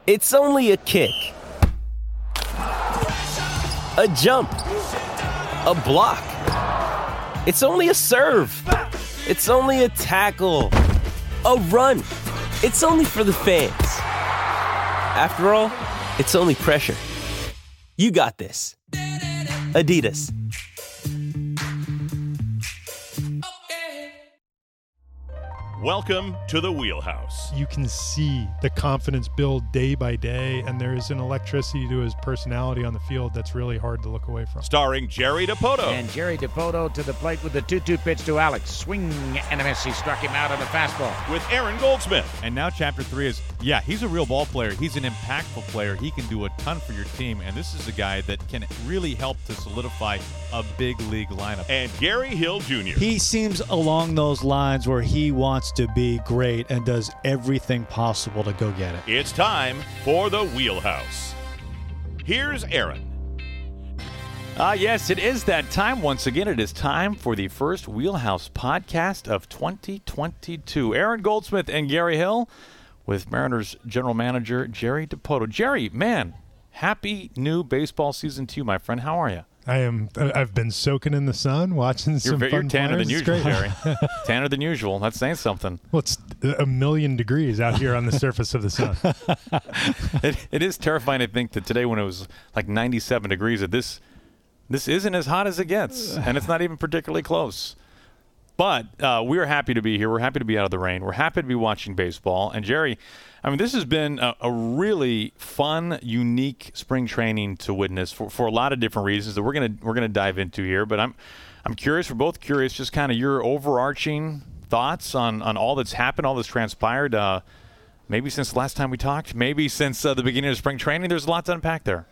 It's only a kick, a jump, a block. It's only a serve. It's only a tackle, a run. It's only for the fans. After all, it's only pressure. You got this. Adidas. Welcome to the Wheelhouse. You can see the confidence build day by day, and there's an electricity to his personality on the field that's really hard to look away from. Starring Jerry Dipoto. And Jerry Dipoto to the plate with the 2-2 pitch to Alex. Swing and a miss. He struck him out on the fastball. With Aaron Goldsmith. And now Chapter 3 is, he's a real ball player. He's an impactful player. He can do a ton for your team, and this is a guy that can really help to solidify a big league lineup. And Gary Hill Jr. He seems along those lines where he wants to be great and does everything possible to go get it. It's time for the Wheelhouse. Here's Aaron. Yes, it is that time. Once again, it is time for the first Wheelhouse podcast of 2022. Aaron Goldsmith and Gary Hill with Mariners general manager Jerry Dipoto. Jerry, man, happy new baseball season to you, my friend. How are you? I've been soaking in the sun, watching some fun You're tanner than players. usual, Jerry. Tanner than usual. That's saying something. Well, it's 1,000,000 degrees out here on the surface of the sun. It is terrifying to think that today when it was like 97 degrees that this isn't as hot as it gets, and it's not even particularly close. But we're happy to be here. We're happy to be out of the rain. We're happy to be watching baseball. And, Jerry, this has been a really fun, unique spring training to witness for a lot of different reasons that we're gonna dive into here. But I'm curious. We're both curious, just kind of your overarching thoughts on all that's happened, all that's transpired. Maybe since the last time we talked, maybe since the beginning of spring training. There's a lot to unpack there.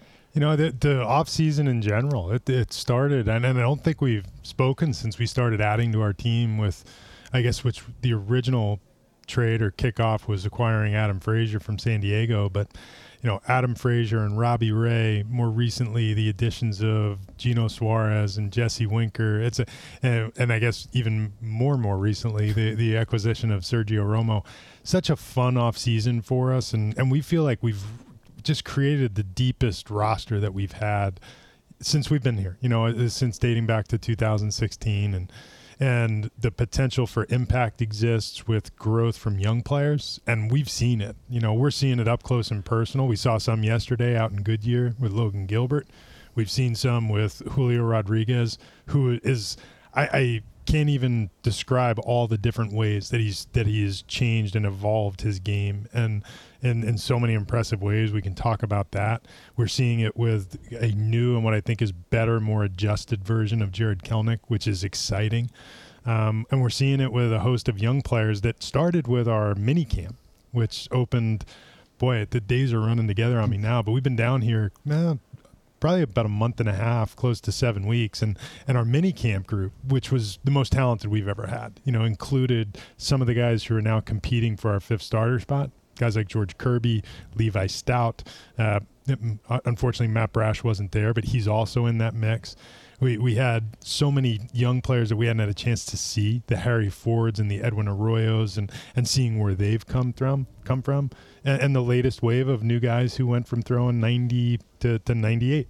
The off season in general, it started, and I don't think we've spoken since we started adding to our team with, I guess, which the original trade or kickoff was acquiring Adam Frazier from San Diego. But, Adam Frazier and Robbie Ray, more recently the additions of Gino Suarez and Jesse Winker. And I guess even more recently, the acquisition of Sergio Romo. Such a fun off season for us, and we feel like we've just created the deepest roster that we've had since we've been here, since dating back to 2016, and the potential for impact exists with growth from young players. And we've seen it, we're seeing it up close and personal. We saw some yesterday out in Goodyear with Logan Gilbert. We've seen some with Julio Rodriguez, who is, I can't even describe all the different ways that he has changed and evolved his game, and in so many impressive ways. We can talk about that. We're seeing it with a new and what I think is better, more adjusted version of Jared Kelenic, which is exciting. And we're seeing it with a host of young players that started with our mini camp, which opened, the days are running together on me now, but we've been down here probably about a month and a half, close to 7 weeks. And our mini camp group, which was the most talented we've ever had, included some of the guys who are now competing for our fifth starter spot, guys like George Kirby, Levi Stout. Unfortunately, Matt Brash wasn't there, but he's also in that mix. We had so many young players that we hadn't had a chance to see, the Harry Fords and the Edwin Arroyos, and seeing where they've come from, and the latest wave of new guys who went from throwing 90 to 98.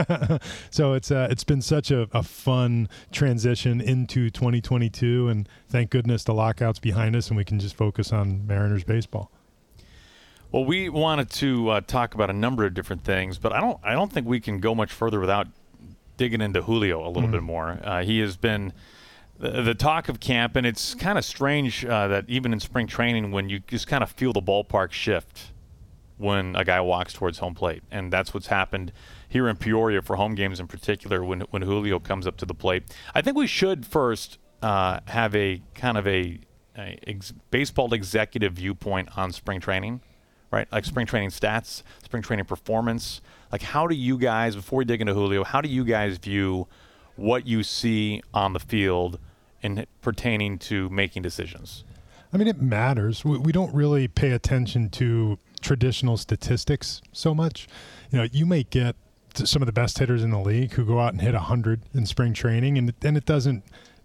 So it's been such a fun transition into 2022, and thank goodness the lockout's behind us and we can just focus on Mariners baseball. Well, we wanted to talk about a number of different things, but I don't think we can go much further without digging into Julio a little bit more. He has been the talk of camp, and it's kind of strange that even in spring training when you just kind of feel the ballpark shift when a guy walks towards home plate. And that's what's happened here in Peoria for home games in particular when Julio comes up to the plate. I think we should first have a kind of a baseball executive viewpoint on spring training, right? Like spring training stats, spring training performance. Like, how do you guys, before we dig into Julio, how do you guys view what you see on the field in pertaining to making decisions? It matters. We don't really pay attention to traditional statistics so much. You may get some of the best hitters in the league who go out and hit 100 in spring training, and it doesn't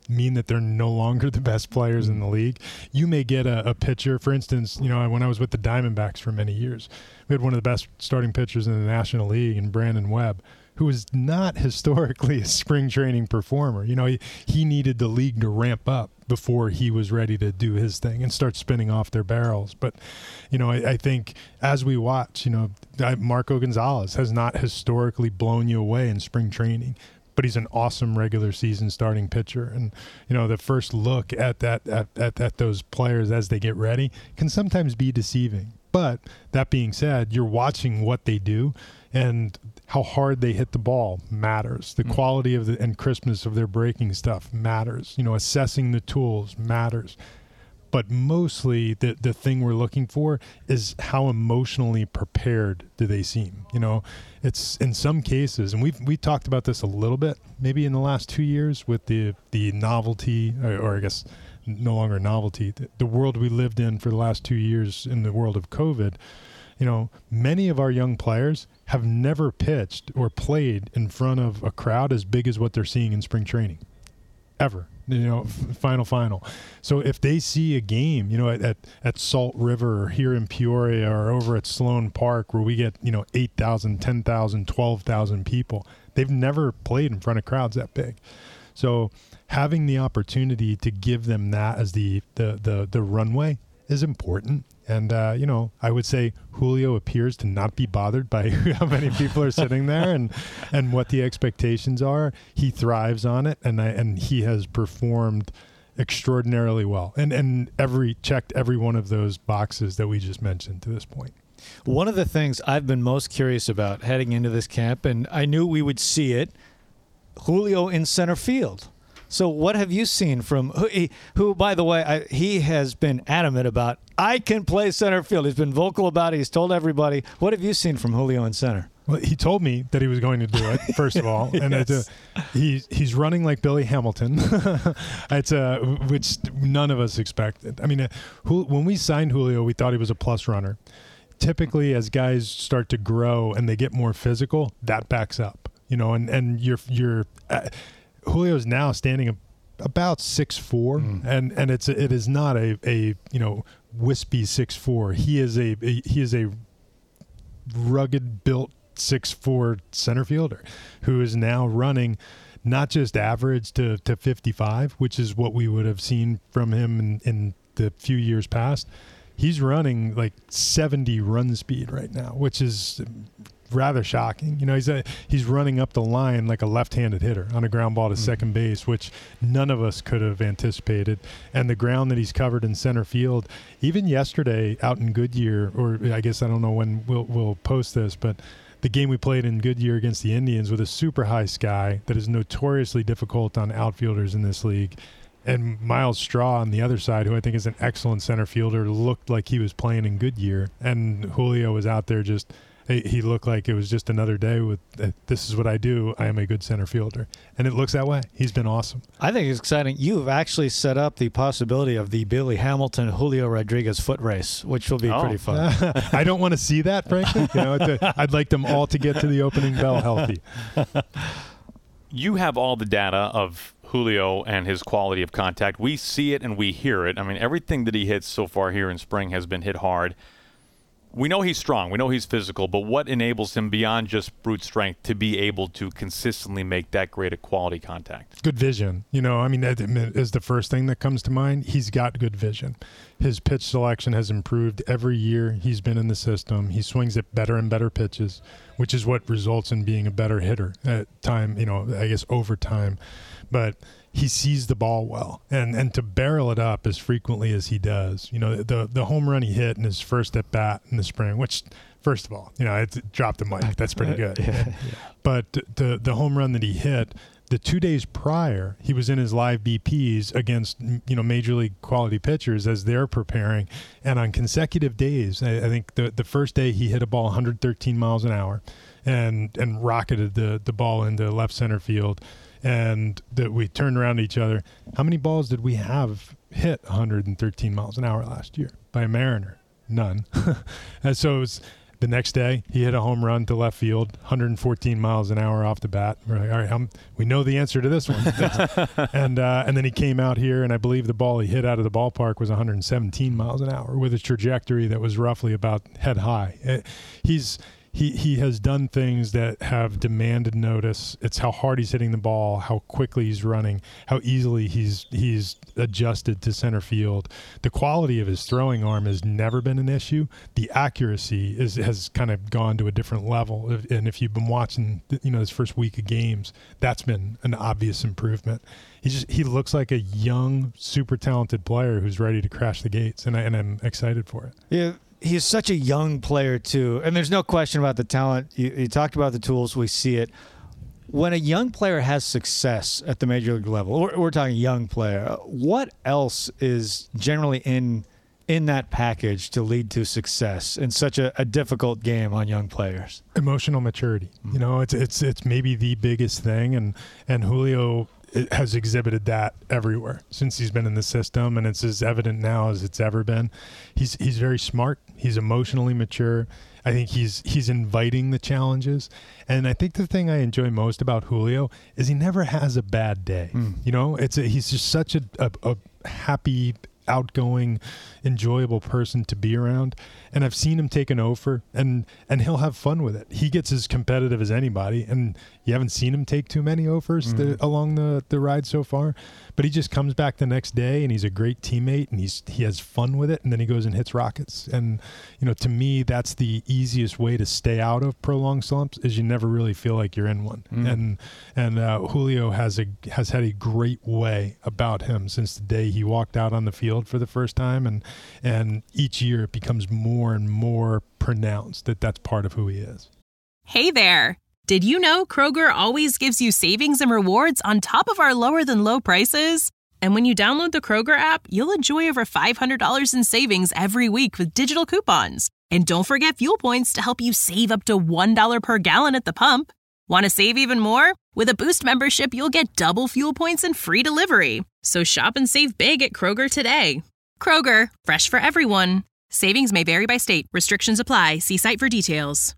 mean that they're no longer the best players in the league. You may get a pitcher, for instance, when I was with the Diamondbacks for many years, we had one of the best starting pitchers in the National League, in Brandon Webb, who was not historically a spring training performer. He needed the league to ramp up before he was ready to do his thing and start spinning off their barrels. But, I think as we watch, Marco Gonzalez has not historically blown you away in spring training, but he's an awesome regular season starting pitcher. And, the first look at at those players as they get ready can sometimes be deceiving. But that being said, you're watching what they do, and how hard they hit the ball matters. The quality of and crispness of their breaking stuff matters. Assessing the tools matters. But mostly the thing we're looking for is how emotionally prepared do they seem. It's in some cases, and we talked about this a little bit, maybe in the last 2 years with the novelty, or I guess no longer novelty, the world we lived in for the last 2 years in the world of COVID. Many of our young players have never pitched or played in front of a crowd as big as what they're seeing in spring training, ever. Final. So if they see a game, at Salt River or here in Peoria or over at Sloan Park where we get, 8,000, 10,000, 12,000 people, they've never played in front of crowds that big. So having the opportunity to give them that as the runway is important. And, I would say Julio appears to not be bothered by how many people are sitting there and what the expectations are. He thrives on it, and he has performed extraordinarily well and checked every one of those boxes that we just mentioned to this point. One of the things I've been most curious about heading into this camp, and I knew we would see it, Julio in center field. So what have you seen from who, by the way, he has been adamant about, I can play center field. He's been vocal about it. He's told everybody. What have you seen from Julio in center? Well, he told me that he was going to do it, first of all. And Yes. he's running like Billy Hamilton, which none of us expected. I mean, when we signed Julio, we thought he was a plus runner. Typically, as guys start to grow and they get more physical, that backs up. And you're Julio's now standing about 6'4", and it is not a wispy 6'4". He is a rugged built 6'4" center fielder who is now running not just average to 55, which is what we would have seen from him in the few years past. He's running like 70 run speed right now, which is rather shocking. He's running up the line like a left-handed hitter on a ground ball to second base, which none of us could have anticipated. And the ground that he's covered in center field, even yesterday out in Goodyear, or I guess I don't know when we'll post this, but the game we played in Goodyear against the Indians with a super high sky that is notoriously difficult on outfielders in this league. And Miles Straw on the other side, who I think is an excellent center fielder, looked like he was playing in Goodyear. And Julio was out there he looked like it was just another day with, this is what I do. I am a good center fielder. And it looks that way. He's been awesome. I think it's exciting. You've actually set up the possibility of the Billy Hamilton, Julio Rodriguez foot race, which will be pretty fun. I don't want to see that, frankly. I'd like them all to get to the opening bell healthy. You have all the data of Julio and his quality of contact. We see it and we hear it. I mean, everything that he hits so far here in spring has been hit hard. We know he's strong. We know he's physical. But what enables him beyond just brute strength to be able to consistently make that great a quality contact? Good vision. That is the first thing that comes to mind. He's got good vision. His pitch selection has improved every year he's been in the system. He swings at better and better pitches, which is what results in being a better hitter at time, I guess over time. But he sees the ball well, and to barrel it up as frequently as he does. The home run he hit in his first at bat in the spring, which, first of all, it dropped the mic. That's pretty good. Yeah. But the home run that he hit, the 2 days prior, he was in his live BPs against major league quality pitchers as they're preparing, and on consecutive days, I think the first day he hit a ball 113 miles an hour, and rocketed the ball into left center field. And that we turned around to each other. How many balls did we have hit 113 miles an hour last year by a Mariner? None. And so The next day, he hit a home run to left field, 114 miles an hour off the bat. We're like, all right, we know the answer to this one. and then he came out here, and I believe the ball he hit out of the ballpark was 117 miles an hour with a trajectory that was roughly about head high. He has done things that have demanded notice. It's how hard he's hitting the ball, how quickly he's running, how easily he's adjusted to center field. The quality of his throwing arm has never been an issue. The accuracy has kind of gone to a different level. And if you've been watching, his first week of games, that's been an obvious improvement. He looks like a young, super talented player who's ready to crash the gates, and I'm excited for it. Yeah. He's such a young player, too. And there's no question about the talent. You talked about the tools. We see it. When a young player has success at the major league level, we're talking young player, what else is generally in that package to lead to success in such a difficult game on young players? Emotional maturity. It's maybe the biggest thing. And Julio has exhibited that everywhere since he's been in the system, and it's as evident now as it's ever been. He's very smart. He's emotionally mature. I think he's inviting the challenges. And I think the thing I enjoy most about Julio is he never has a bad day. He's just such a happy, outgoing, enjoyable person to be around. And I've seen him take an offer, and he'll have fun with it. He gets as competitive as anybody, and you haven't seen him take too many offers along the ride so far. But he just comes back the next day, and he's a great teammate, and he has fun with it, and then he goes and hits rockets. And to me, that's the easiest way to stay out of prolonged slumps is you never really feel like you're in one. And Julio has had a great way about him since the day he walked out on the field for the first time, and each year it becomes more and more pronounced that that's part of who he is. Hey there. Did you know Kroger always gives you savings and rewards on top of our lower than low prices? And when you download the Kroger app, you'll enjoy over $500 in savings every week with digital coupons. And don't forget fuel points to help you save up to $1 per gallon at the pump. Want to save even more? With a Boost membership, you'll get double fuel points and free delivery. So shop and save big at Kroger today. Kroger, fresh for everyone. Savings may vary by state. Restrictions apply. See site for details.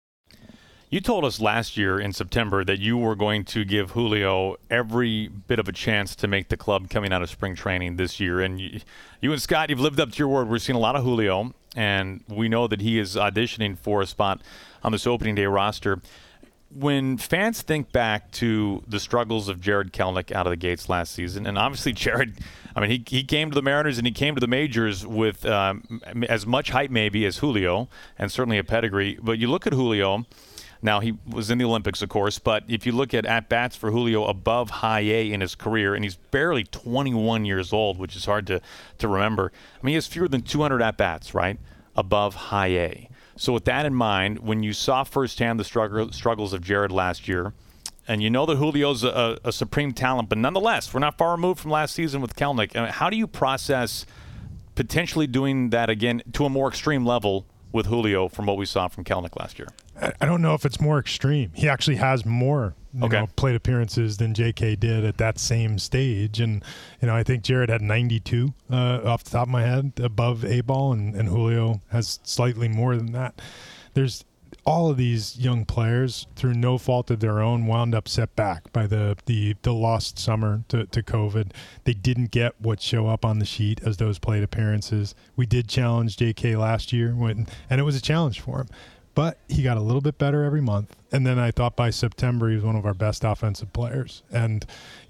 You told us last year in September that you were going to give Julio every bit of a chance to make the club coming out of spring training this year. And you and Scott, you've lived up to your word. We're seeing a lot of Julio, and we know that he is auditioning for a spot on this opening day roster. When fans think back to the struggles of Jarred Kelenic out of the gates last season, and obviously Jarred, he came to the Mariners and he came to the majors with as much hype maybe as Julio, and certainly a pedigree. But you look at Julio. Now, he was in the Olympics, of course, but if you look at at-bats for Julio above high A in his career, and he's barely 21 years old, which is hard to remember. He has fewer than 200 at-bats, right, above high A. So with that in mind, when you saw firsthand the struggles of Jarred last year, and you know that Julio's a supreme talent, but nonetheless, we're not far removed from last season with Kelenic. How do you process potentially doing that again to a more extreme level with Julio from what we saw from Kelenic last year? I don't know if it's more extreme. He actually has more plate appearances than JK did at that same stage. And, I think Jarred had 92 off the top of my head above A-ball, and Julio has slightly more than that. There's all of these young players, through no fault of their own, wound up set back by the lost summer to COVID. They didn't get what show up on the sheet as those plate appearances. We did challenge JK last year, and it was a challenge for him. But he got a little bit better every month. And then I thought by September he was one of our best offensive players. And,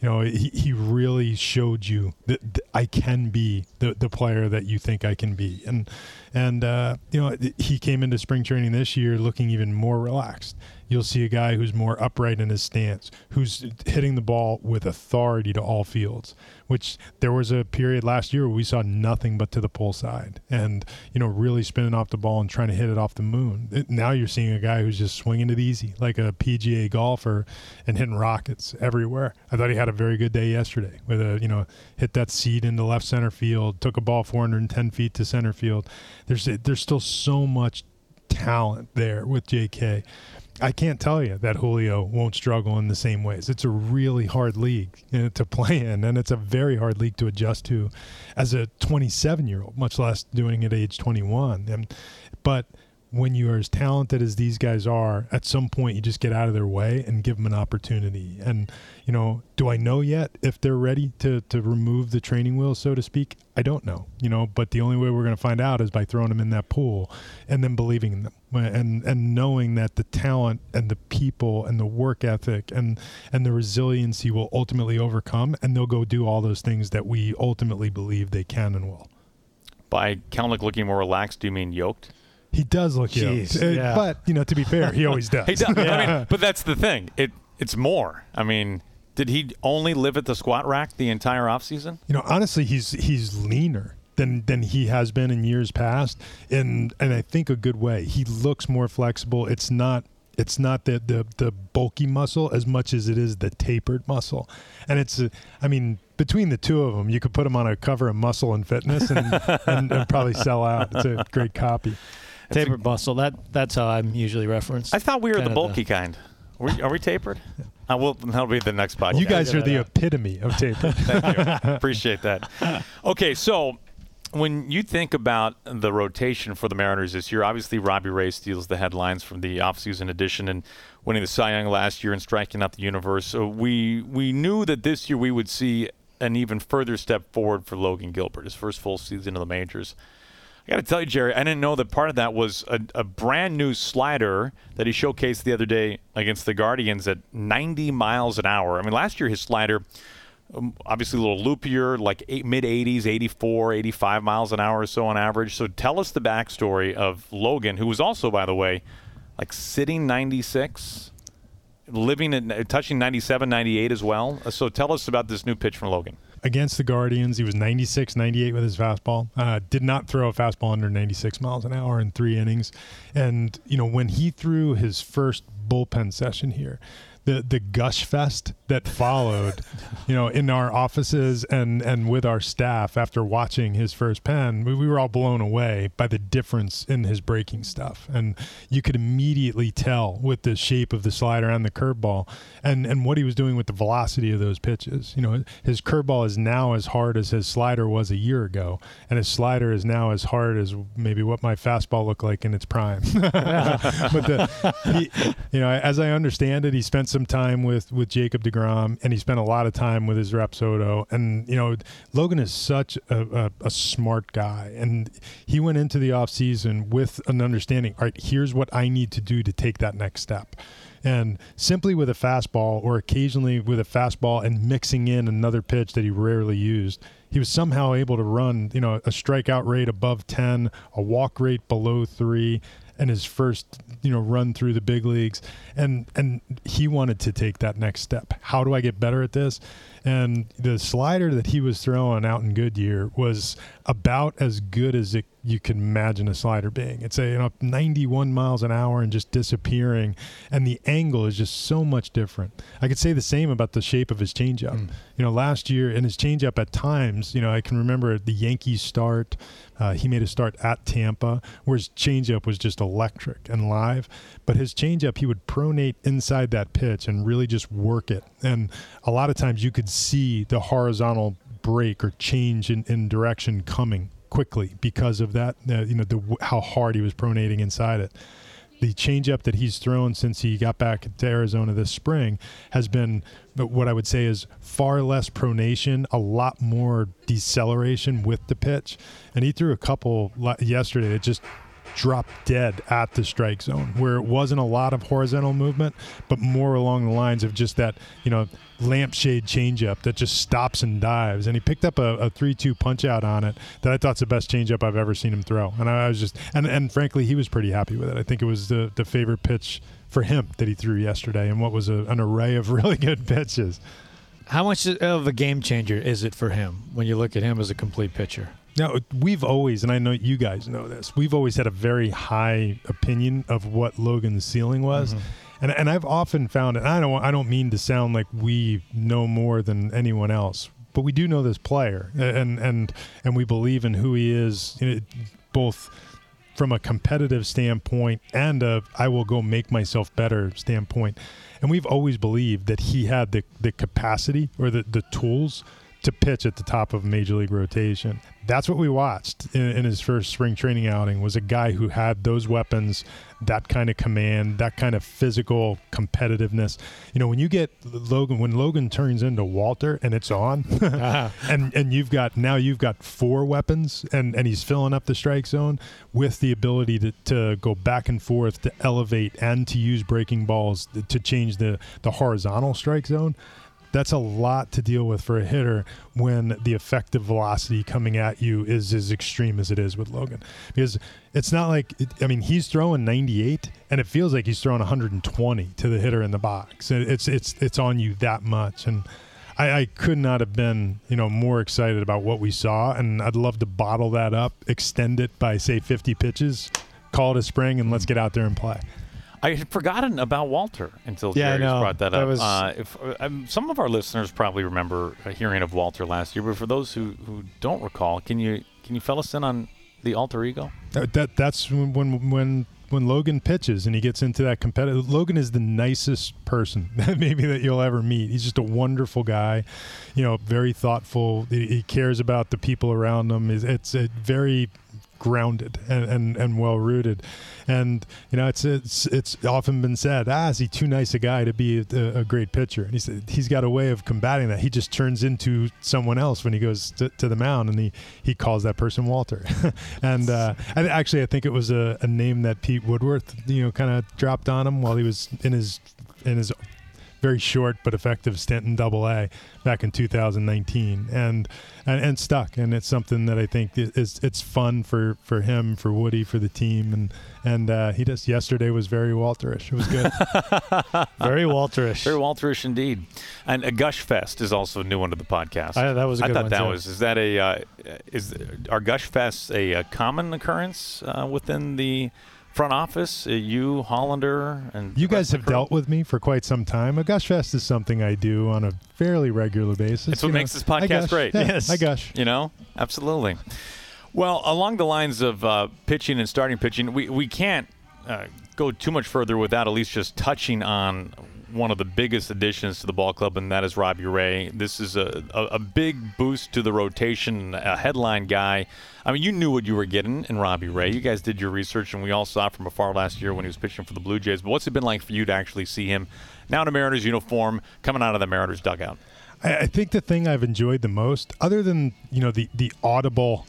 he really showed you that I can be the player that you think I can be. And he came into spring training this year looking even more relaxed. You'll see a guy who's more upright in his stance, who's hitting the ball with authority to all fields, which there was a period last year where we saw nothing but to the pull side and, really spinning off the ball and trying to hit it off the moon. Now you're seeing a guy who's just swinging it easy, like a PGA golfer, and hitting rockets everywhere. I thought he had a very good day yesterday with hit that seed into left center field, took a ball 410 feet to center field. There's still so much talent there with JK. I can't tell you that Julio won't struggle in the same ways. It's a really hard league to play in, and it's a very hard league to adjust to as a 27-year-old, much less doing it at age 21. But when you are as talented as these guys are, at some point you just get out of their way and give them an opportunity. And, do I know yet if they're ready to remove the training wheels, so to speak? I don't know, but the only way we're going to find out is by throwing them in that pool and then believing in them and knowing that the talent and the people and the work ethic and the resiliency will ultimately overcome, and they'll go do all those things that we ultimately believe they can and will. By Kelenic looking more relaxed, do you mean yoked? He does look yoked. Yeah. But, to be fair, he always does. He does. Yeah. But that's the thing. It's more. Did he only live at the squat rack the entire offseason? Honestly, he's leaner than he has been in years past, and I think a good way. He looks more flexible. It's not the bulky muscle as much as it is the tapered muscle. And it's between the two of them, you could put them on a cover of Muscle and Fitness and probably sell out. It's a great copy. Tapered muscle. That's how I'm usually referenced. I thought we were the bulky kind. Are we tapered? That'll be the next podcast. You guys are the epitome of tapered. Thank you. Appreciate that. Okay, so when you think about the rotation for the Mariners this year, obviously Robbie Ray steals the headlines from the offseason edition and winning the Cy Young last year and striking out the universe. So we knew that this year we would see an even further step forward for Logan Gilbert, his first full season of the majors. I got to tell you, Jerry, I didn't know that part of that was a brand new slider that he showcased the other day against the Guardians at 90 miles an hour. Last year his slider, obviously a little loopier, like mid-80s, 84, 85 miles an hour or so on average. So tell us the backstory of Logan, who was also, by the way, like sitting 96, touching 97, 98 as well. So tell us about this new pitch from Logan. Against the Guardians, he was 96, 98 with his fastball. Did not throw a fastball under 96 miles an hour in 3 innings. And, when he threw his first bullpen session here, the gush fest that followed, in our offices and with our staff after watching his first pen, we were all blown away by the difference in his breaking stuff. And you could immediately tell with the shape of the slider and the curveball and what he was doing with the velocity of those pitches. His curveball is now as hard as his slider was a year ago, and his slider is now as hard as maybe what my fastball looked like in its prime. But as I understand it, he spent some time with Jacob deGrom, and he spent a lot of time with his rep Soto. And Logan is such a smart guy, and he went into the offseason with an understanding. All right, here's what I need to do to take that next step. And simply with a fastball, or occasionally with a fastball and mixing in another pitch that he rarely used, he was somehow able to run a strikeout rate above 10, a walk rate below 3, and his first run through the big leagues, and he wanted to take that next step. How do I get better at this? And the slider that he was throwing out in Goodyear was about as good as you can imagine a slider being. It's 91 miles an hour and just disappearing, and the angle is just so much different. I could say the same about the shape of his changeup. Last year in his changeup at times, I can remember the Yankees start. He made a start at Tampa, where his changeup was just electric and live. But his changeup, he would pronate inside that pitch and really just work it. And a lot of times you could see the horizontal break or change in direction coming quickly because of that, how hard he was pronating inside it. The changeup that he's thrown since he got back to Arizona this spring has been what I would say is far less pronation, a lot more deceleration with the pitch. And he threw a couple yesterday that just dropped dead at the strike zone, where it wasn't a lot of horizontal movement, but more along the lines of just that, lampshade changeup that just stops and dives. And he picked up a 3-2 punch out on it that I thought's the best changeup I've ever seen him throw. And I was just, and frankly, he was pretty happy with it. I think it was the favorite pitch for him that he threw yesterday, and what was an array of really good pitches. How much of a game changer is it for him when you look at him as a complete pitcher? Now, we've always, and I know you guys know this, we've always had a very high opinion of what Logan's ceiling was. Mm-hmm. And I've often found, and I don't mean to sound like we know more than anyone else, but we do know this player, and we believe in who he is, both from a competitive standpoint and I will go make myself better standpoint. And we've always believed that he had the capacity or the tools to pitch at the top of Major League rotation. That's what we watched in his first spring training outing, was a guy who had those weapons, that kind of command, that kind of physical competitiveness. You know, when you get when Logan turns into Walter and it's on, and you've got 4 weapons and he's filling up the strike zone with the ability to go back and forth, to elevate and to use breaking balls to change the horizontal strike zone. That's a lot to deal with for a hitter when the effective velocity coming at you is as extreme as it is with Logan. Because it's not like, he's throwing 98 and it feels like he's throwing 120 to the hitter in the box. It's on you that much. And I could not have been, more excited about what we saw. And I'd love to bottle that up, extend it by, say, 50 pitches, call it a spring, and let's get out there and play. I had forgotten about Walter until Jerry brought that up. Some of our listeners probably remember hearing of Walter last year, but for those who don't recall, can you fill us in on the alter ego? That's when Logan pitches and he gets into that competitive. Logan is the nicest person maybe that you'll ever meet. He's just a wonderful guy, very thoughtful. He cares about the people around him. It's a very grounded and well rooted, and it's often been said, is he too nice a guy to be a great pitcher? And he said he's got a way of combating that. He just turns into someone else when he goes to the mound, and he calls that person Walter. And I think it was a name that Pete Woodworth kind of dropped on him while he was in his very short but effective stint in Double-A back in 2019, and stuck. And it's something that I think it's fun for him, for Woody, for the team, and he just yesterday was very Walterish. It was good. Very Walterish. Very Walterish indeed. And a Gush Fest is also new under the podcast. That was a good one. I thought that was. Is that are Gush Fests a common occurrence within the front office? You, Hollander, and you guys have dealt with me for quite some time. A Gush Fest is something I do on a fairly regular basis. It's what makes this podcast great. Yeah, yes, I gush. Absolutely. Well, along the lines of pitching and starting pitching, we can't go too much further without at least just touching on one of the biggest additions to the ball club, and that is Robbie Ray. This is a big boost to the rotation, a headline guy. You knew what you were getting in Robbie Ray. You guys did your research, and we all saw it from afar last year when he was pitching for the Blue Jays. But what's it been like for you to actually see him now in a Mariners uniform coming out of the Mariners dugout? I think the thing I've enjoyed the most, other than the audible,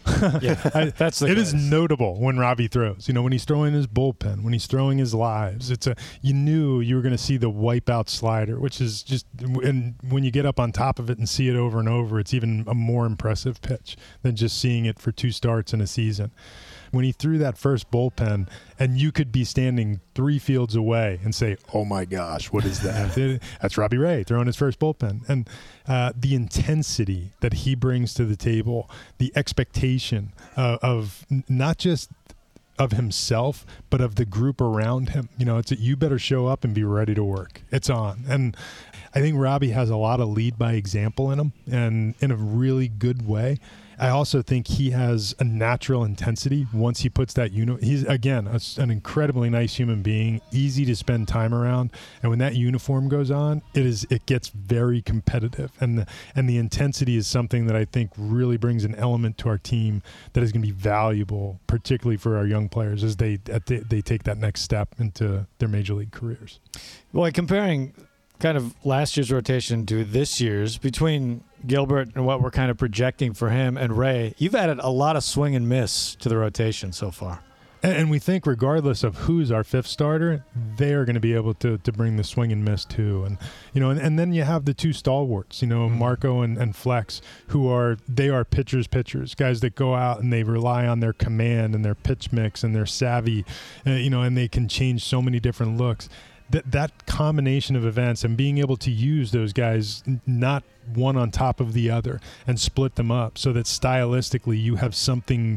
it is notable when Robbie throws. When he's throwing his bullpen, when he's throwing his lives. You knew you were going to see the wipeout slider, which is just, and when you get up on top of it and see it over and over, it's even a more impressive pitch than just seeing it for 2 starts in a season. When he threw that first bullpen, and you could be standing 3 fields away and say, "Oh my gosh, what is that?" That's Robbie Ray throwing his first bullpen, and the intensity that he brings to the table, the expectation of not just of himself, but of the group around him. It's you better show up and be ready to work. It's on. And I think Robbie has a lot of lead by example in him, and in a really good way. I also think he has a natural intensity once he puts that he's, again, an incredibly nice human being, easy to spend time around. And when that uniform goes on, it gets very competitive. And the intensity is something that I think really brings an element to our team that is going to be valuable, particularly for our young players as they take that next step into their major league careers. Well, comparing kind of last year's rotation to this year's, between Gilbert and what we're kind of projecting for him and Ray, you've added a lot of swing and miss to the rotation so far. And we think regardless of who's our 5th starter, they are going to be able to bring the swing and miss too. And and then you have the 2 stalwarts, Marco and Flex, who are pitchers, guys that go out and they rely on their command and their pitch mix and their savvy, and they can change so many different looks. That combination of events and being able to use those guys not one on top of the other and split them up so that stylistically you have something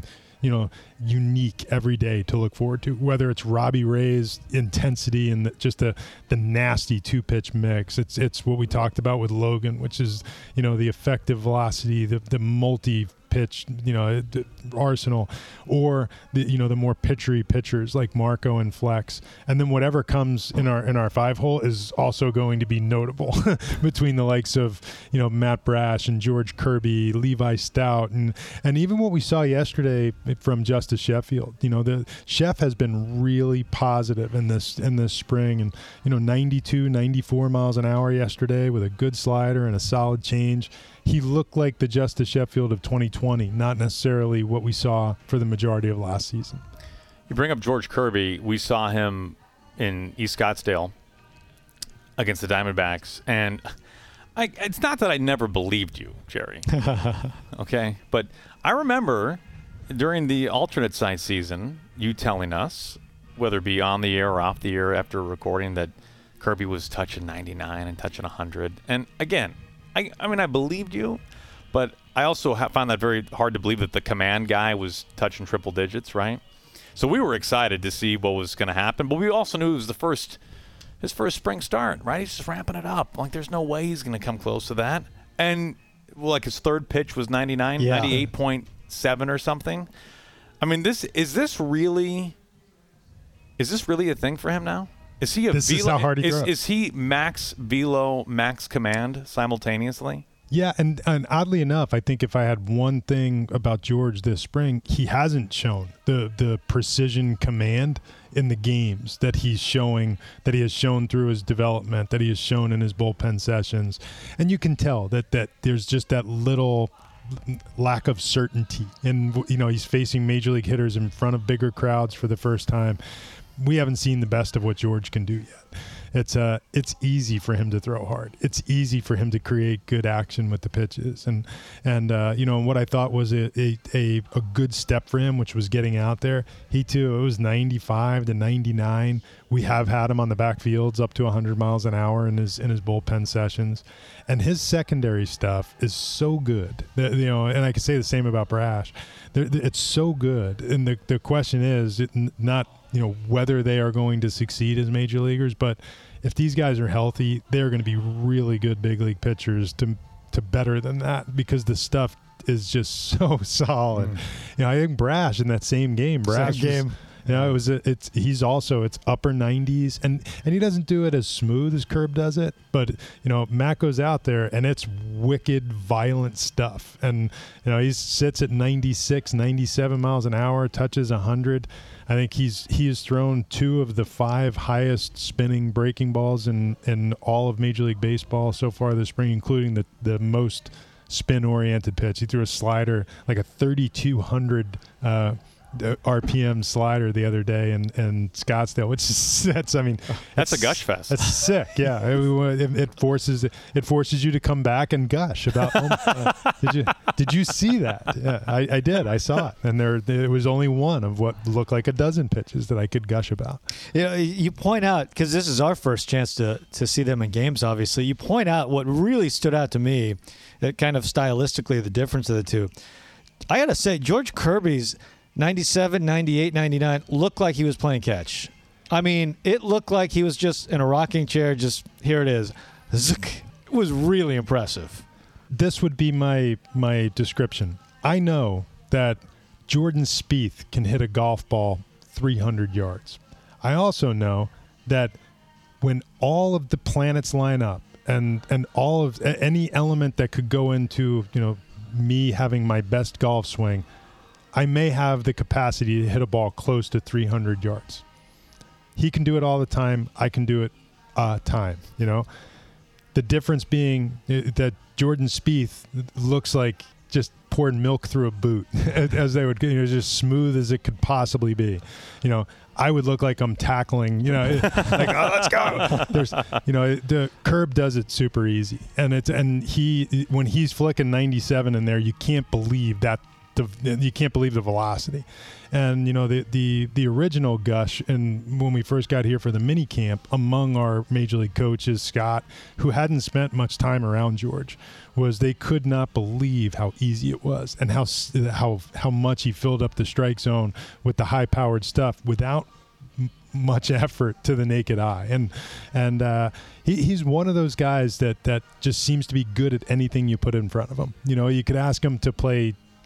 unique every day to look forward to, whether it's Robbie Ray's intensity and just the nasty 2-pitch mix. It's what we talked about with Logan, which is the effective velocity, the multi pitch, arsenal, or the more pitchery pitchers like Marco and Flex, and then whatever comes in our 5-hole is also going to be notable between the likes of Matt Brash and George Kirby, Levi Stout, and even what we saw yesterday from Justice Sheffield. The Chef has been really positive in this spring, and 92, 94 miles an hour yesterday with a good slider and a solid change. He looked like the Justice Sheffield of 2020, not necessarily what we saw for the majority of last season. You bring up George Kirby. We saw him in East Scottsdale against the Diamondbacks, and it's not that I never believed you, Jerry. Okay? But I remember during the alternate site season, you telling us, whether it be on the air or off the air after recording, that Kirby was touching 99 and touching 100. And again, I believed you, but I also found that very hard to believe that the command guy was touching triple digits, right? So we were excited to see what was going to happen, but we also knew it was his first spring start, right? He's just ramping it up. Like, there's no way he's going to come close to that. And, his third pitch was 99, 98.7 or something. I mean, is this really a thing for him now? Is he this velo? Is how hard he throws. Is he max velo, max command simultaneously? Yeah, and oddly enough, I think if I had one thing about George this spring, he hasn't shown the precision command in the games that he has shown through his development, that he has shown in his bullpen sessions. And you can tell that there's just that little lack of certainty. And, he's facing major league hitters in front of bigger crowds for the first time. We haven't seen the best of what George can do yet. It's easy for him to throw hard. It's easy for him to create good action with the pitches, and what I thought was a good step for him, which was getting out there. He too, it was 95 to 99. We have had him on the backfields up to 100 miles an hour in his bullpen sessions, and his secondary stuff is so good. And I could say the same about Brash. It's so good, and the question is not whether they are going to succeed as major leaguers, but if these guys are healthy, they're going to be really good big league pitchers to better than that, because the stuff is just so solid. I think Brash in that same game, he's also upper 90s, and he doesn't do it as smooth as Curb does it, but Matt goes out there and it's wicked violent stuff, and he sits at 96, 97 miles an hour, touches 100. I think he has thrown 2 of the 5 highest spinning breaking balls in all of Major League Baseball so far this spring, including the most spin-oriented pitch. He threw a slider, like a 3,200 RPM slider the other day in Scottsdale, which is that's a gush fest. That's sick. Yeah, it forces you to come back and gush about. Did you see that? Yeah, I did. I saw it, and there was only one of what looked like a dozen pitches that I could gush about. You point out, because this is our first chance to see them in games. Obviously, you point out what really stood out to me, kind of stylistically, the difference of the two. I got to say, George Kirby's 97, 98, 99 looked like he was playing catch. I mean, it looked like he was just in a rocking chair, just here it is. It was really impressive. This would be my description. I know that Jordan Spieth can hit a golf ball 300 yards. I also know that when all of the planets line up and all of any element that could go into, me having my best golf swing, I may have the capacity to hit a ball close to 300 yards. He can do it all the time. I can do it a time, The difference being that Jordan Spieth looks like just poured milk through a boot, as they would, just smooth as it could possibly be. I would look like I'm tackling, like, oh, let's go. There's, the Curb does it super easy, and when he's flicking 97 in there, you can't believe that. You can't believe the velocity. And the original gush, and when we first got here for the mini camp, among our major league coaches, Scott, who hadn't spent much time around George, was they could not believe how easy it was and how much he filled up the strike zone with the high powered stuff without much effort to the naked eye. And he's one of those guys that just seems to be good at anything you put in front of him. You could ask him to play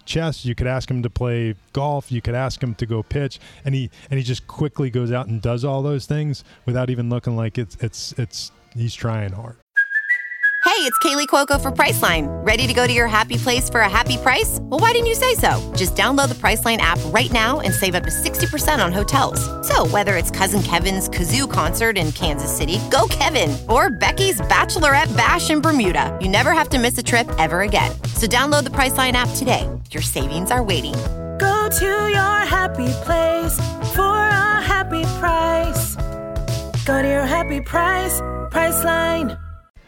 chess, you could ask him to play golf, you could ask him to go pitch, and he just quickly goes out and does all those things without even looking like he's trying hard. Hey, it's Kaylee Cuoco for Priceline. Ready to go to your happy place for a happy price? Well, why didn't you say so? Just download the Priceline app right now and save up to 60% on hotels. So whether it's Cousin Kevin's Kazoo Concert in Kansas City, go Kevin, or Becky's Bachelorette Bash in Bermuda, you never have to miss a trip ever again. So download the Priceline app today. Your savings are waiting. Go to your happy place for a happy price. Go to your happy price, Priceline.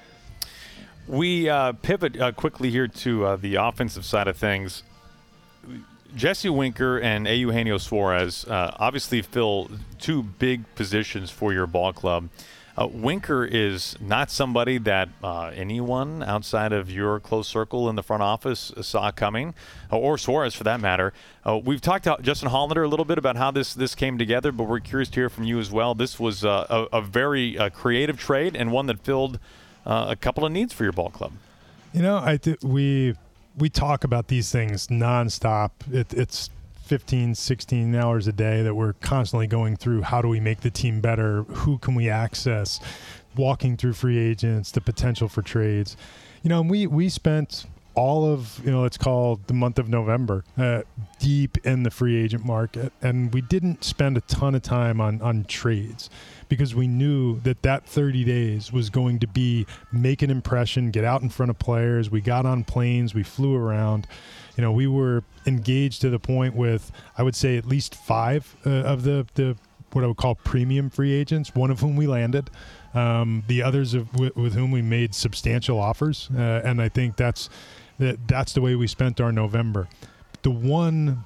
We pivot quickly here to the offensive side of things. Jesse Winker and Eugenio Suarez obviously fill two big positions for your ball club. Winker is not somebody that anyone outside of your close circle in the front office saw coming, or Suarez for that matter. We've talked to Justin Hollander a little bit about how this came together, but we're curious to hear from you as well. This was a very creative trade and one that filled a couple of needs for your ball club. You know, we talk about these things nonstop. It's 15, 16 hours a day that we're constantly going through. How do we make the team better? Who can we access? Walking through free agents, the potential for trades. You know, and we spent all of, let's call the month of November deep in the free agent market, and we didn't spend a ton of time on trades, because we knew that 30 days was going to be make an impression, get out in front of players. We got on planes, we flew around. We were engaged to the point with, I would say, at least 5 of the what I would call premium free agents, one of whom we landed, the others with whom we made substantial offers. And I think that's the way we spent our November. The one,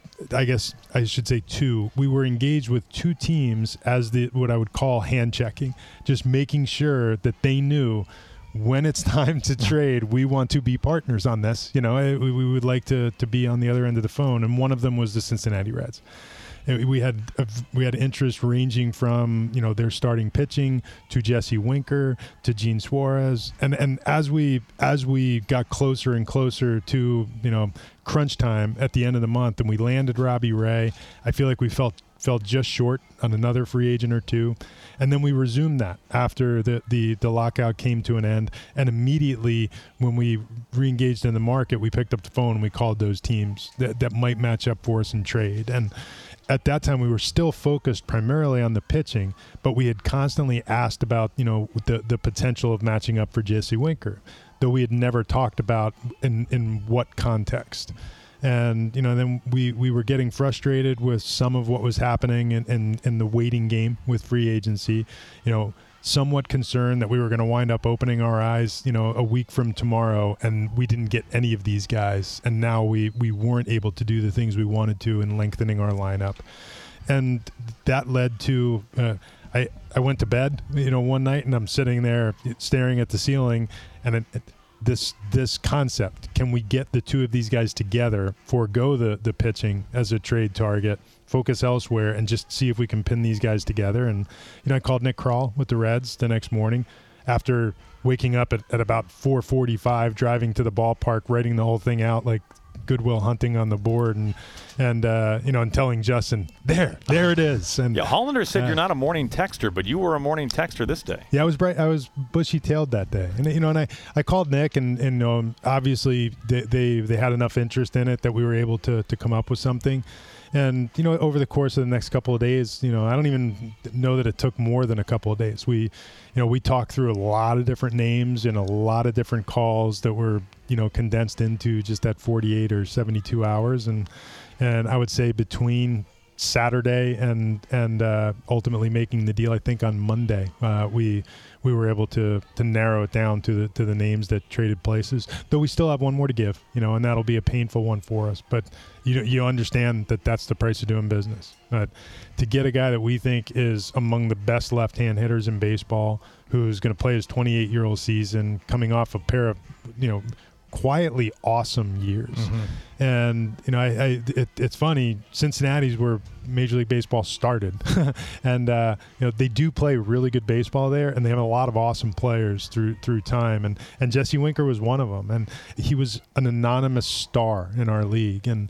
I guess I should say 2, we were engaged with 2 teams as what I would call hand checking, just making sure that they knew when it's time to trade, we want to be partners on this. We would like to be on the other end of the phone. And one of them was the Cincinnati Reds. We had interest ranging from their starting pitching to Jesse Winker to Gene Suarez, and as we got closer and closer to crunch time at the end of the month, and we landed Robbie Ray, I feel like we felt just short on another free agent or 2, and then we resumed that after the lockout came to an end, and immediately when we re-engaged in the market, we picked up the phone and we called those teams that might match up for us in trade. And at that time, we were still focused primarily on the pitching, but we had constantly asked about, the potential of matching up for Jesse Winker, though we had never talked about in what context. And, then we were getting frustrated with some of what was happening in the waiting game with free agency, somewhat concerned that we were going to wind up opening our eyes, a week from tomorrow, and we didn't get any of these guys. And now we weren't able to do the things we wanted to in lengthening our lineup. And that led to, I went to bed, one night, and I'm sitting there staring at the ceiling, and this concept, can we get the 2 of these guys together, forego the pitching as a trade target, focus elsewhere, and just see if we can pin these guys together? And I called Nick Krall with the Reds the next morning after waking up at about 4:45, driving to the ballpark, writing the whole thing out like Goodwill Hunting on the board, and telling Justin, there it is. And Hollander said you're not a morning texter, but you were a morning texter this day. Yeah, I was bushy-tailed that day, and I called Nick, and obviously they had enough interest in it that we were able to come up with something. And, over the course of the next couple of days, I don't even know that it took more than a couple of days. We talked through a lot of different names and a lot of different calls that were, condensed into just that 48 or 72 hours. And I would say between Saturday and ultimately making the deal, I think on Monday, we were able to narrow it down to the names that traded places, though we still have one more to give, and that'll be a painful one for us. But you understand that that's the price of doing business. But to get a guy that we think is among the best left-hand hitters in baseball, who's going to play his 28-year-old season, coming off a pair of, quietly awesome years. And, you know, it's funny, Cincinnati's where Major League Baseball started. And, you know, they do play really good baseball there, and they have a lot of awesome players through time. And Jesse Winker was one of them. And he was an anonymous star in our league. And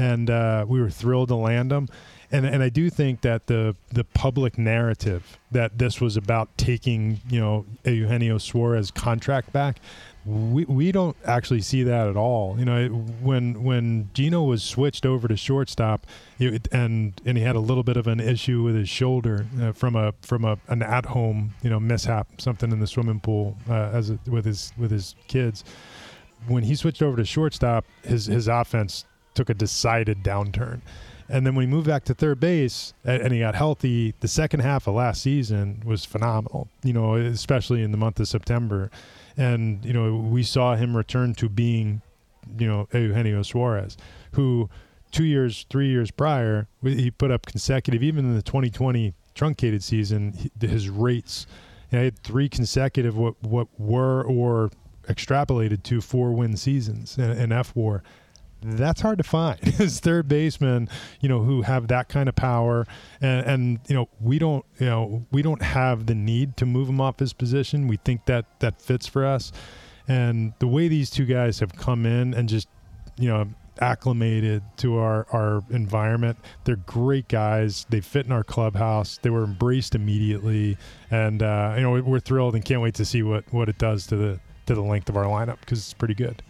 we were thrilled to land him. And I do think that the public narrative that this was about taking, you know, Eugenio Suarez contract back, we don't actually see that at all. You know, when Gino was switched over to shortstop, and he had a little bit of an issue with his shoulder from an at-home, you know, mishap, something in the swimming pool with his kids. When he switched over to shortstop, his offense took a decided downturn. And then when he moved back to third base and he got healthy, the second half of last season was phenomenal, you know, especially in the month of September. And, you know, we saw him return to being, you know, Eugenio Suarez, who 3 years prior, he put up consecutive, even in the 2020 truncated season, his rates, you know, he had 3 consecutive what were or extrapolated to 4-win seasons in F-WAR. That's hard to find. As third basemen, you know, who have that kind of power, and you know, we don't have the need to move him off his position. We think that fits for us, and the way these two guys have come in and just, you know, acclimated to our environment. They're great guys. They fit in our clubhouse. They were embraced immediately, and you know, we're thrilled and can't wait to see what it does to the length of our lineup, because it's pretty good.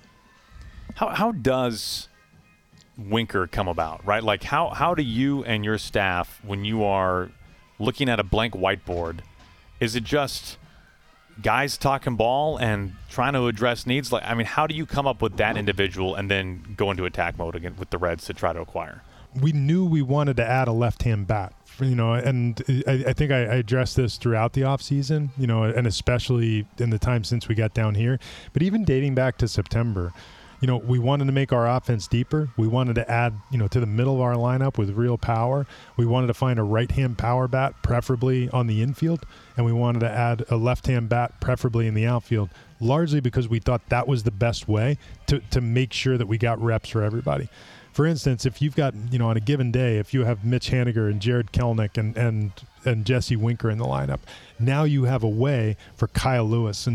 How does Winker come about, right? Like how do you and your staff, when you are looking at a blank whiteboard, is it just guys talking ball and trying to address needs? Like, I mean, how do you come up with that individual and then go into attack mode again with the Reds to try to acquire? We knew we wanted to add a left-hand bat, you know, and I think I addressed this throughout the offseason, you know, and especially in the time since we got down here. But even dating back to September, you know, we wanted to make our offense deeper. We wanted to add, you know, to the middle of our lineup with real power. We wanted to find a right-hand power bat, preferably on the infield, and we wanted to add a left-hand bat, preferably in the outfield, largely because we thought that was the best way to make sure that we got reps for everybody. For instance, if you've got, you know, on a given day, if you have Mitch Haniger and Jared Kelenic and Jesse Winker in the lineup, now you have a way for Kyle Lewis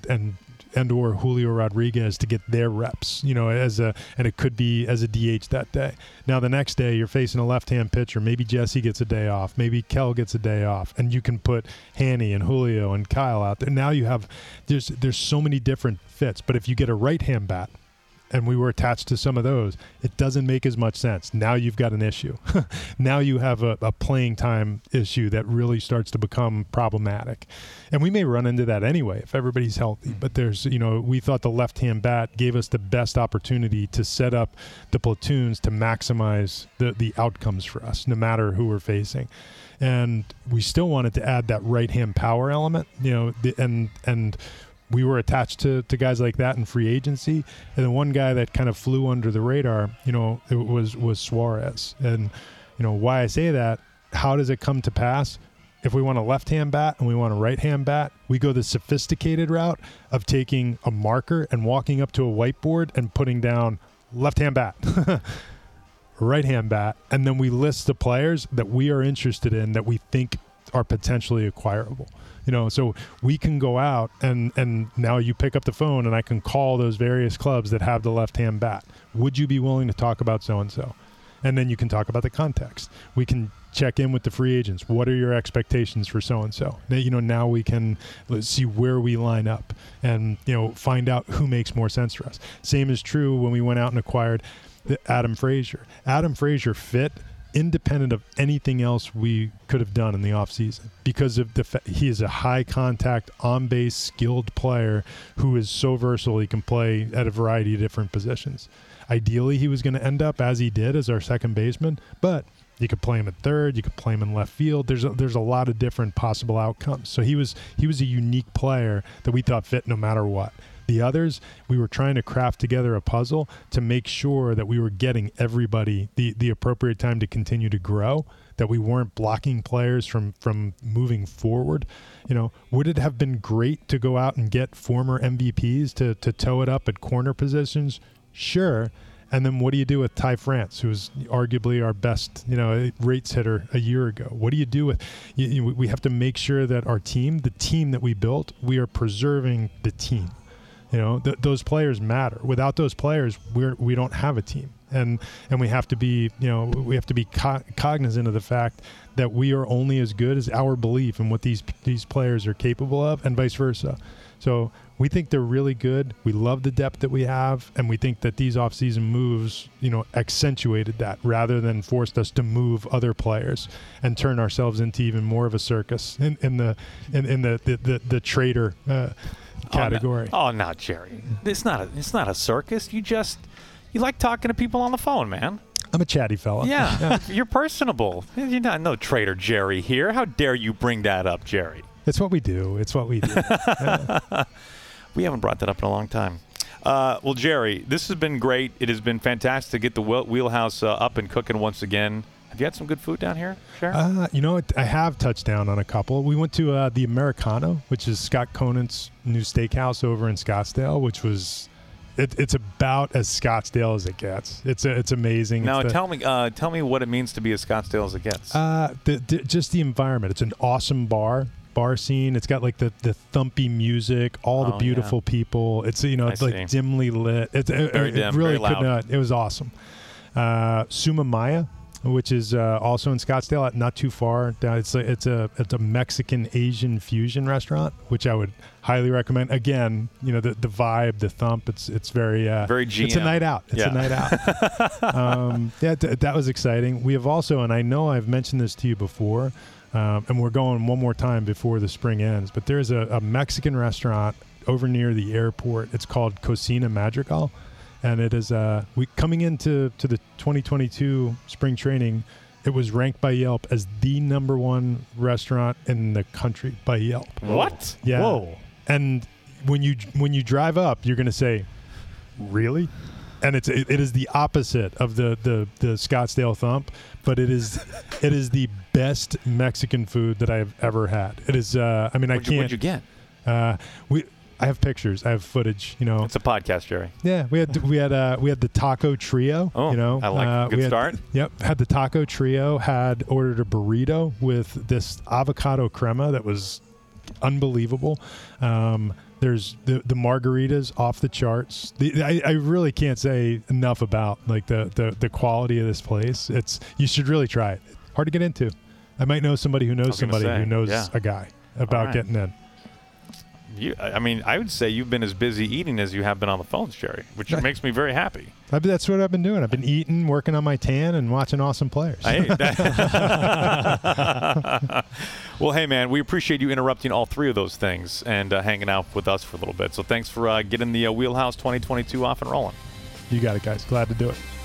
and or Julio Rodriguez to get their reps, you know, and it could be as a DH that day. Now the next day you're facing a left-hand pitcher. Maybe Jesse gets a day off. Maybe Kel gets a day off, and you can put Hanny and Julio and Kyle out there. Now you have there's so many different fits. But if you get a right-hand bat, and we were attached to some of those, it doesn't make as much sense. Now you've got an issue. Now you have a playing time issue that really starts to become problematic. And we may run into that anyway if everybody's healthy. But there's, you know, we thought the left-hand bat gave us the best opportunity to set up the platoons to maximize the outcomes for us, no matter who we're facing. And we still wanted to add that right-hand power element, you know, and we were attached to guys like that in free agency. And the one guy that kind of flew under the radar, you know, it was Suarez. And, you know, why I say that, how does it come to pass? If we want a left-hand bat and we want a right-hand bat, we go the sophisticated route of taking a marker and walking up to a whiteboard and putting down left-hand bat, right-hand bat, and then we list the players that we are interested in that we think are potentially acquirable. You know, so we can go out and now you pick up the phone and I can call those various clubs that have the left-hand bat. Would you be willing to talk about so-and-so? And then you can talk about the context. We can check in with the free agents. What are your expectations for so-and-so? You know, now we can see where we line up and, you know, find out who makes more sense for us. Same is true when we went out and acquired Adam Frazier. Adam Frazier fit independent of anything else we could have done in the offseason because of he is a high contact, on base, skilled player who is so versatile he can play at a variety of different positions. Ideally, he was going to end up as he did as our second baseman, but you could play him at third, you could play him in left field. There's a lot of different possible outcomes. So he was a unique player that we thought fit no matter what. The others, we were trying to craft together a puzzle to make sure that we were getting everybody the appropriate time to continue to grow that we weren't blocking players from moving forward. Would it have been great to go out and get former MVPs to toe it up at corner positions? Sure. And then what do you do with Ty France, who was arguably our best, rates hitter a year ago? What do you do with? We have to make sure that our team, the team that we built, we are preserving the team. Those players matter. Without those players, we don't have a team, and we have to be, cognizant of the fact that we are only as good as our belief in what these players are capable of, and vice versa. So we think they're really good. We love the depth that we have, and we think that these offseason moves, accentuated that rather than forced us to move other players and turn ourselves into even more of a circus in the trader category. Oh, no, Jerry. It's not a circus. You like talking to people on the phone, man. I'm a chatty fella. Yeah. You're personable. You're not no Trader Jerry here. How dare you bring that up, Jerry? It's what we do. Yeah. We haven't brought that up in a long time. Well, Jerry, this has been great. It has been fantastic to get the wheelhouse up and cooking once again. Have you had some good food down here, Sharon? I have touched down on a couple. We went to the Americano, which is Scott Conant's new steakhouse over in Scottsdale, which was it's about as Scottsdale as it gets. It's amazing. Now, tell me what it means to be as Scottsdale as it gets. Just the environment. It's an awesome bar scene. It's got like the thumpy music, all the beautiful people. It's like dimly lit. It's very dim, it really very loud. It was awesome. Suma Maya, which is also in Scottsdale, not too far down. It's a Mexican Asian fusion restaurant, which I would highly recommend. Again, the vibe, the thump. It's very GM. It's a night out. It's a night out. That was exciting. We have also, and I know I've mentioned this to you before, and we're going one more time before the spring ends. But there's a Mexican restaurant over near the airport. It's called Cocina Madrigal. And it is coming into the 2022 spring training. It was ranked by Yelp as the #1 restaurant in the country by Yelp. What? Yeah. Whoa. And when you drive up, you're going to say, "Really?" And it is the opposite of the Scottsdale thump, but it is the best Mexican food that I have ever had. It is. What'd you get? I have pictures. I have footage. It's a podcast, Jerry. Yeah, we had the taco trio. Oh, I like good start. Yep, had the taco trio. Had ordered a burrito with this avocado crema that was unbelievable. There's the margaritas off the charts. I really can't say enough about like the quality of this place. You should really try it. Hard to get into. I might know somebody who knows somebody who knows a guy about getting in. I would say you've been as busy eating as you have been on the phones, Jerry, which makes me very happy. That's what I've been doing. I've been eating, working on my tan, and watching awesome players. Well, hey, man, we appreciate you interrupting all three of those things and hanging out with us for a little bit. So thanks for getting the Wheelhouse 2022 off and rolling. You got it, guys. Glad to do it.